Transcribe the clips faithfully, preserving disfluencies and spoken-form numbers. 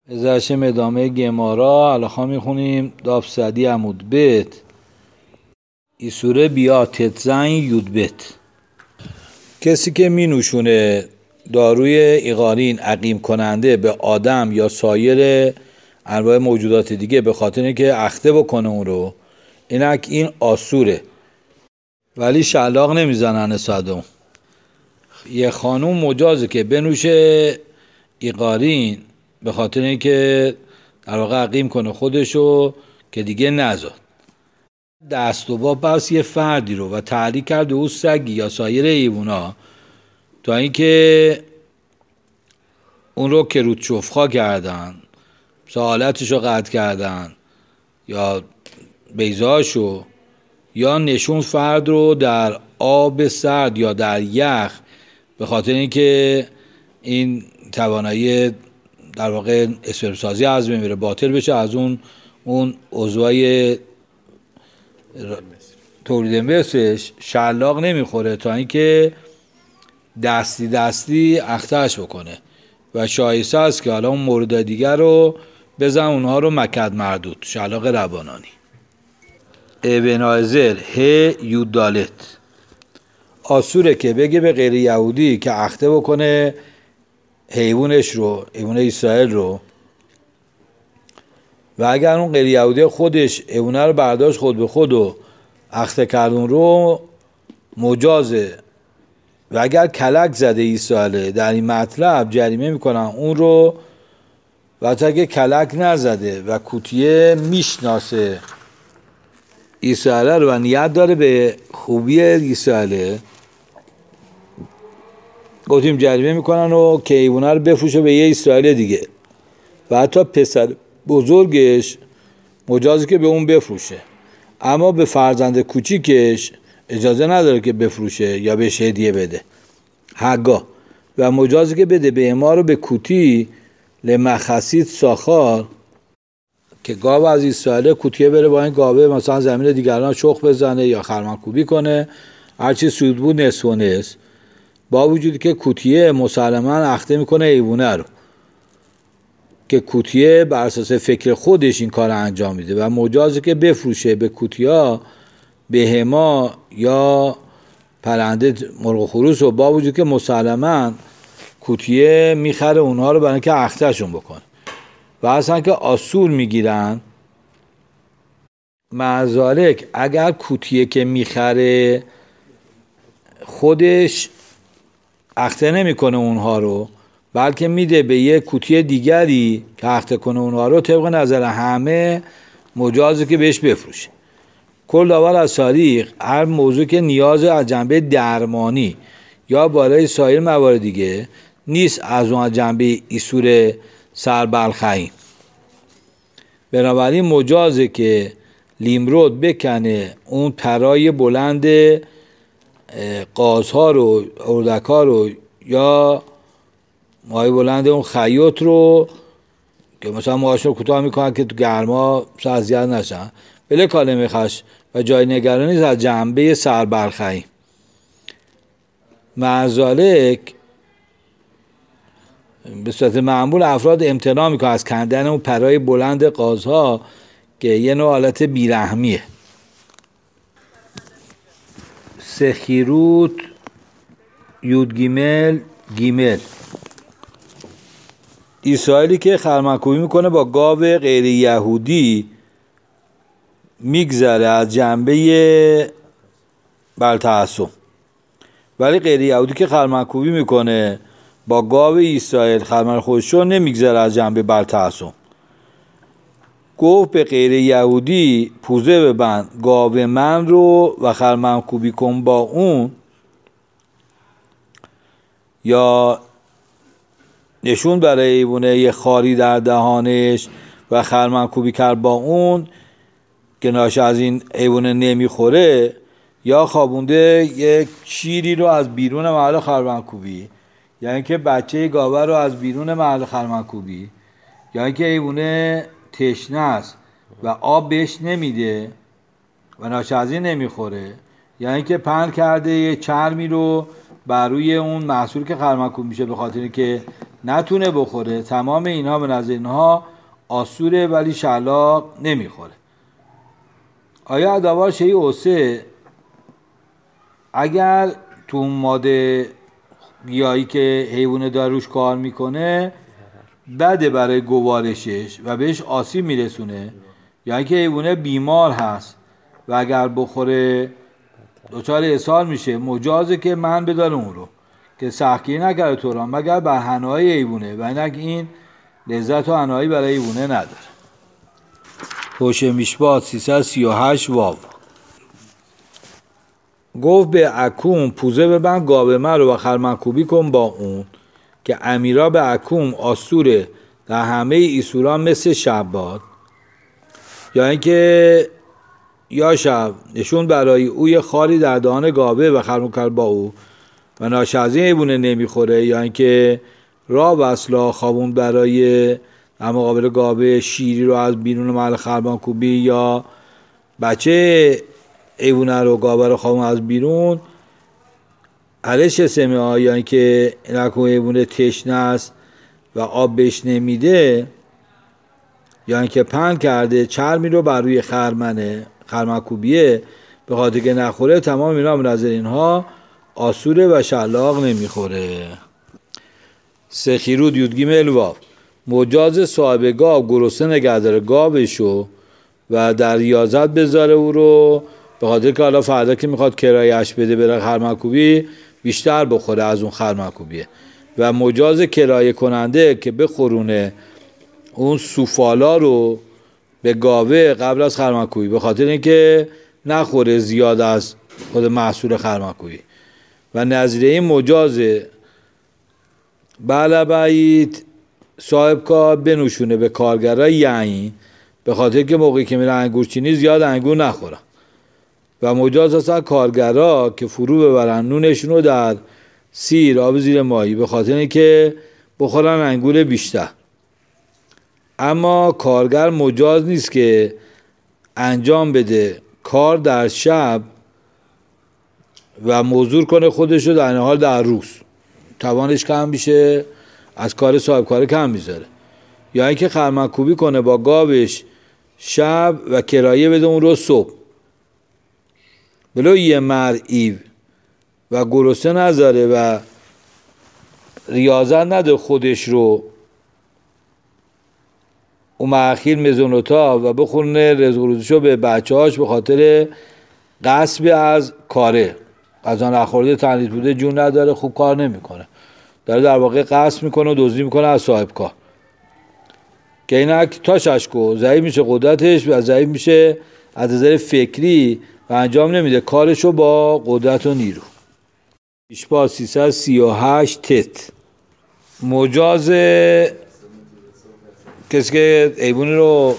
ازشم ادامه گمارا الان میخونیم داف سدی عمود بیت ای سوره بیا تتزن یود بیت. کسی که می نوشونه داروی ایقارین عقیم کننده به آدم یا سایر انواع موجودات دیگه به خاطر اینکه اخته بکنه اون رو، اینک این آسوره، ولی شلاق نمیزنن صدم. یه خانوم مجازه که بنوشه ایقارین به خاطر اینکه در واقع عقیم کنه خودشو که دیگه نزاد. دست و با پس یه فردی رو و تعلیق کرد او سگی یا سایر حیوونا تا اینکه اون رو که رود شفخا کردن، سالتش رو قطع کردن یا بیضاشو، یا نشون فرد رو در آب سرد یا در یخ به خاطر اینکه این توانایی در واقع اسپرمسازی از بین میره، باطل بشه، از اون اون عضوای تولید مثلش شلاق نمیخوره تا اینکه دستی دستی اختش بکنه و شایسته است که حالا اون مورد دیگر رو بزن اونها رو مکد مردود، شلاق ربانانی. ابن آزر ه یودالت آسوره که بگه به غیر یهودی که اخته بکنه حیوانش رو، حیوان اسرائیل رو، و اگر اون غیر یهودی خودش حیوانه رو برداشت خود به خود و اخته کردون رو مجازه، و اگر کلک زده اسرائیل در این مطلب جریمه میکنن اون رو، و تا اگه کلک نزده و کوتیه میشناسه اسرائیل رو و نیت داره به خوبی اسرائیل، گفتیم جریمه میکنن و که حیوانه رو بفروشه به یه اسرائیل دیگه، و حتی پسر بزرگش مجازی که به اون بفروشه، اما به فرزند کوچیکش اجازه نداره که بفروشه یا بهش هدیه بده هگاه، و مجازی که بده به اما رو به کوتی لمخسید ساخار، که گاو از اسرائیل کوتیه بره با این گاوه مثلا زمین دیگران شخ بزنه یا خرمنکوبی کنه، هرچی سود بود نصف و نصف، با وجودی که کوتیه مسلما اخته میکنه حیوانه رو، که کوتیه بر اساس فکر خودش این کار انجام میده و مجازه که بفروشه به کوتیا بهما یا پرنده مرغ و خروس، و با وجود که مسلما کوتیه میخره اونها رو برای اینکه اختهشون بکنه و اصلا که آسور میگیرن. معذالک اگر کوتیه که میخره خودش اخته نمیکنه اونها رو، بلکه میده به یه کوتی دیگری که اخته کنه اونها رو، طبق نظر همه مجازه که بهش بفروشه. کل داور از تاریخ هر موضوع که نیاز از جنبه درمانی یا بالای سایر موارد دیگه نیست از اون جنبه ایسور سربلخیم، بنابراین مجازه که لیمرود بکنه اون پرای بلند قازها رو، اردکها رو، یا ماهی بلند اون خیوط رو که مثلا موهاشون رو کوتاه میکنن که تو گرما اذیت نشن، بله کالمه خش و جای نگرانی نیست از جنبه سربرخیم. معذالک به صورت معمول افراد امتناع میکنن از کندن اون پرای بلند قازها که یه نوع حالت بیرحمیه. سخیروت یود گیمل گیمل اسرائیلی که خرمنکوبی میکنه با گاو غیر یهودی میگذره از جنبه بلتعصم، ولی غیر یهودی که خرمنکوبی میکنه با گاو اسرائیل خرمن خودشو نمیگذره از جنبه بلتعصم. گفت به غیر یهودی پوزه ببند گاو من رو و خرمنکوبی کن با اون، یا نشون برای حیوانه یه خاری در دهانش و خرمنکوبی کرد با اون که ناشی از این حیوانه نمیخوره، یا خوابونده یک شیری رو از بیرون محل خرمنکوبی، یا اینکه بچه گاوه رو از بیرون محل خرمنکوبی، یا اینکه حیوانه تشنه است و آب بهش نمیده و ناشی از این نمیخوره، یا اینکه پهن کرده یه چرمی رو بر روی اون محصول که خرمنکوب میشه به خاطر که نتونه بخوره. تمام اینها به نظر اینها آسوره ولی شلاق نمیخوره. آیا ادوار شیء اوسه اگر تو ماده گیاهی که حیوانه داره روش کار میکنه بده برای گوارشش و بهش آسیب میرسونه، یا اینکه حیوانه بیمار هست و اگر بخوره دچار اسهال میشه، مجازه که من بداره اون رو که سختگیری نکرده تو را مگر بر حنای حیوانه و اینک این لذت و حنایی برای حیوانه نداره. هوش میشبات سیصد و سی و هشت واو. گفت به اکوم پوزه ببند گاوه مرو و خرمنکوبی کن با اون که امیرا به اکوم آسوره در همه ایسوران مثل شباد، یا اینکه یا شب نشون برای اوی خاری در دهان گاوه و خرمنکوب با او و ناشازی حیوانه نمیخوره، یا اینکه را و اصلا خوابون برای در مقابل گاوه شیری رو از بیرون محل خرمنکوبی یا بچه حیوانه رو گاوه رو خوابون از بیرون علش سمه ها، یا اینکه نکو حیوانه تشنه است و آب بهش نمیده، یا اینکه پهن کرده چرمی رو بر روی خرمنه خرمنکوبیه به خاطر که نخوره، تمام اینا به نظر اینها آسوره و شلاق نمیخوره. سخیرود یودگیم الواف. مجاز صاحب گاو گرسنه نگه داره گاوشو و در ریاضت بذاره او رو به خاطر که حالا فردا که میخواد کرایه‌اش بده بره خرمنکوبی بیشتر بخوره از اون خرمنکوبیه، و مجاز کرایه کننده که بخورونه اون سوفالا رو به گاوه قبل از خرمنکوبی به خاطر اینکه نخوره زیاد از خود محصول خرمنکوبی. و نظیره این مجازه بله بعید صاحب کار بنوشونه به کارگرای یعنی به خاطر که موقعی که میره انگورچینی زیاد انگور نخورن، و مجاز اصلا کارگرا که فرو ببرن نونشون رو در سیر آب زیر ماهی به خاطر اینکه بخورن انگور بیشتر. اما کارگر مجاز نیست که انجام بده کار در شب و مزدور کنه خودش رو در این حال در روز، توانش کم میشه از کار صاحب کار کم میذاره، یا اینکه خرمنکوبی کنه با گاوش شب و کرایه بده اون رو صبح. بلو یه مر ایو و گرسنه نذاره و ریاضت نده خودش رو اون مأخیر مزونوتا و بخونه رزق روزشو به بچه هاش به خاطر غصب از کاره، غذا نخورده تنیت بوده جون نداره خوب کار نمیکنه، داره در واقع غصب میکنه و دزدی میکنه از صاحب کار که اینک تاششکو ضعیف میشه قدرتش و ضعیف میشه از نظر فکری و انجام نمیده کارشو با قدرت و نیرو. پیشپا سیصد و سی و هشت تت. مجاز کسی که حیوانی رو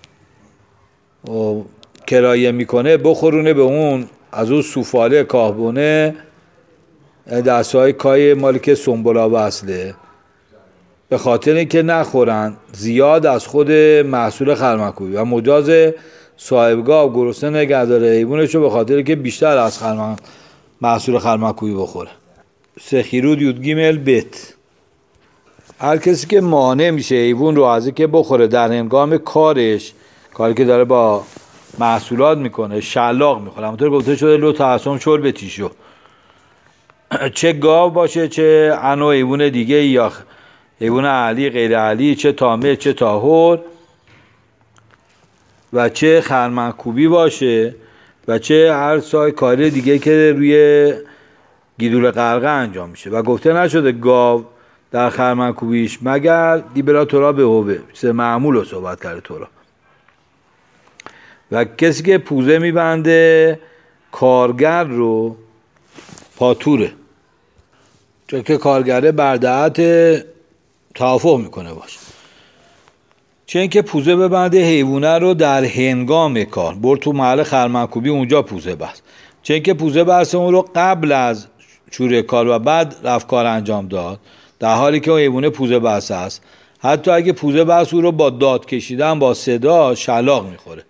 کرایه میکنه بخورونه به اون از اون سوفاله کاهبونه دستای کای مالی که سنبولا وصله به خاطر اینکه نخورن زیاد از خود محصول خرمنکوبی، و مجاز صاحبگاه گرسنه نگه داره حیوانشو به خاطر اینکه بیشتر از خرمن محصول خرمنکوبی بخوره. سخیرود یودگیمل بیت. هر کسی که مانع میشه حیوان رو از اینکه بخوره در هنگام کارش، کاری که داره با محصولات میکنه، شلاق میخوره. همونطور گفته شده لو تعصم شل به تیشو، چه گاو باشه چه انواع حیوان دیگه یا حیوان اهلی غیر اهلی، چه تامه چه تاهور و چه خرمنکوبی باشه و چه هر سای کاری دیگه که روی گیدول قرقه انجام میشه. و گفته نشده گاو در خرمنکوبیش مگر دیبرا تورا به هوه، چیز معمول رو صحبت کرده تورا. و کسی که پوزه میبنده کارگر رو پاتوره، چون که کارگره بردهت توافق میکنه باشه. چون که پوزه ببنده حیوانه رو در هنگام کار، برد تو محل خرمنکوبی اونجا پوزه بست. چون که پوزه بست اون رو قبل از شروع کار و بعد رفت کار انجام داد، در حالی که اون حیوانه پوزه بست است. حتی اگه پوزه بست اون رو با داد کشیدن با صدا شلاق میخوره.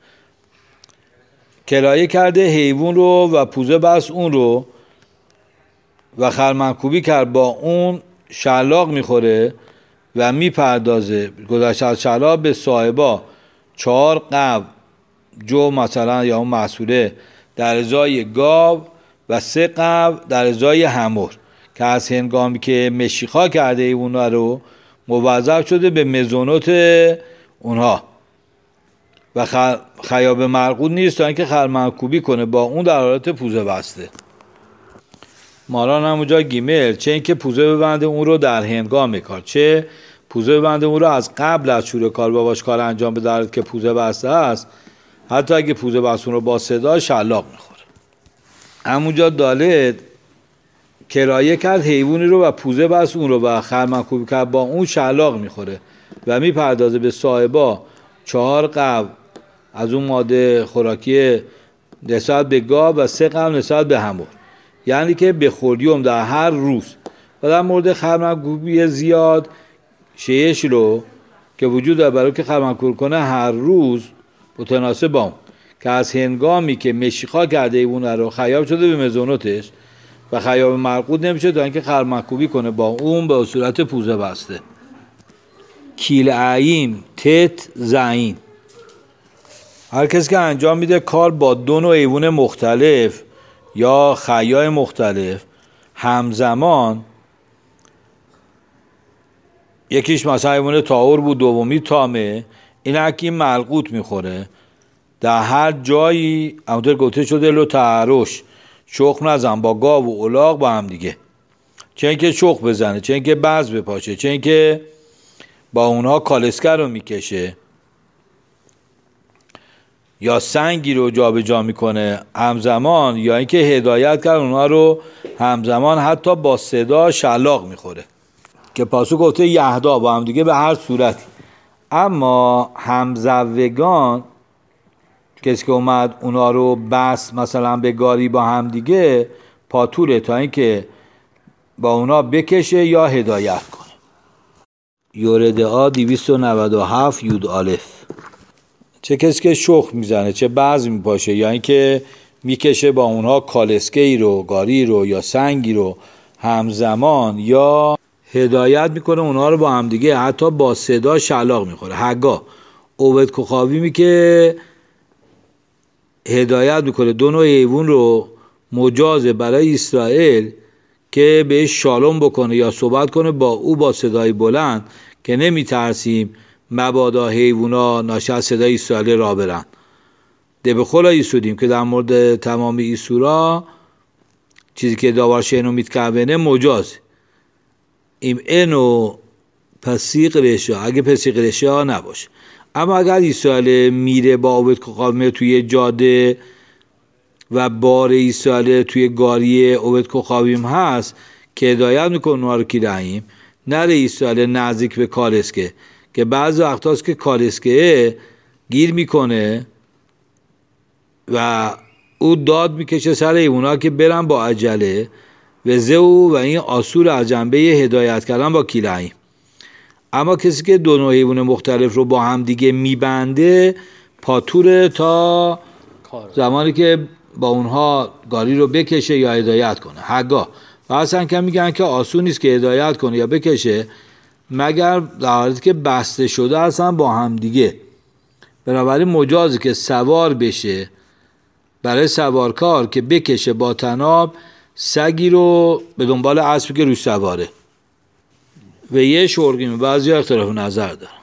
کرایه کرده حیوان رو و پوزه بست اون رو و خرمنکوبی کرد با اون شلاق میخوره و میپردازه گذشت از شلاق به صاحبا چهار قو جو مثلا یا اون محصوله در ازای گاو و سه قو در ازای همور که از هنگامی که مشیخا کرده اونها رو موظف شده به مزونوت اونها و خیاب مرقود نیست تا اینکه خرمنکوبی کنه با اون در حالت پوزه بسته. ماران همونجا گیمل چه اینکه پوزه ببنده اون رو در هنگام کار، چه پوزه ببنده اون رو از قبل از شروع کار باباش کار انجام بده که پوزه بسته است، حتی اگه پوزه بسته اون رو با صدا شلاق میخوره. همونجا دالت کرایه کرد حیوانی رو و پوزه بست اون رو و خرمنکوبی کرد با اون شلاق میخوره و میپردازه به صاحبا چهار قو از اون ماده خوراکی نسبت به گاو و سه قو نسبت به همور، یعنی که به خوردیوم در هر روز. و در مورد خرمنکوبی زیاد شیش رو که وجود داره برای که خرمنکوبی کنه هر روز متناسب با اون که از هنگامی که مشیخا کرده ایونه رو خیاب شده به مزونوتش و خیاب مرقود نمیشه تا اینکه خرمنکوبی کنه با اون به صورت پوزه بسته. کیل عیم تت زعین، هر کسی که انجام میده کار با دو نوع ایوون مختلف یا خیای مختلف همزمان، یکیش مثلا ایوون تاور بود دومی تامه، این حکی ملقوط میخوره در هر جایی همونطور گفته شده لو تعرش شخم نزن با گاو و الاغ با هم دیگه، چه اینکه شخم بزنه، چه اینکه بز بپاشه، چه اینکه با اونها کالسکر رو میکشه یا سنگی رو جا به جا میکنه همزمان، یا اینکه هدایت کرد اونها رو همزمان حتی با صدا شلاق میخوره که پاسو گفته یهدا با هم دیگه به هر صورتی. اما همزوگان کسی که اومد اونا رو بس مثلا به گاری با هم دیگه پاتوره تا اینکه با اونا بکشه یا هدایت کنه. یورده آ دویست و نود و هفت یود آلف، چه کسی که شخم میزنه چه بعض میپاشه یا اینکه میکشه با اونها کالسکه‌ای رو گاری رو یا سنگی رو همزمان یا هدایت میکنه اونها رو با هم دیگه حتی با صدا شلاق میخوره. هگا اوبد کخاوی میگه هدایت میکنه دو نوع حیوان رو مجازه برای اسرائیل که بهش شالوم بکنه یا صحبت کنه با او با صدای بلند که نمیترسیم مبادا حیوونا ناشی از صدای اسرائیل را برن. ده به خلا ایسودیم که در مورد تمام ایسورا چیزی که داور شینو میتکبنه مجاز ایم اینو پسیق رشا اگه پسیق رشا نباشه. اما اگر اسرائیل میره با عبد کخاوی توی جاده و بار اسرائیل توی گاری عبد کخاویم هست که هدایت میکنه اونها رو کی رحیم نره اسرائیل نزدیک به کالسکه که بعضی وقت هست که کالسکه گیر میکنه و او داد میکشه سر ایونا که برن با عجله و زو و این آسور از جنبه هدایت کردن با کیلعیم. اما کسی که دو نوع حیوان مختلف رو با هم دیگه میبنده پاتوره تا زمانی که با اونها گاری رو بکشه یا هدایت کنه. هگاه و اصلا که میگن که آسون نیست که هدایت کنه یا بکشه مگر در حالتی که بسته شده اصلا با هم دیگه. بنابراین مجازی که سوار بشه برای سوارکار که بکشه با تناب سگی رو به دنبال اسبی که روش سواره و یه شرگیم بعضی اختلاف نظر داره.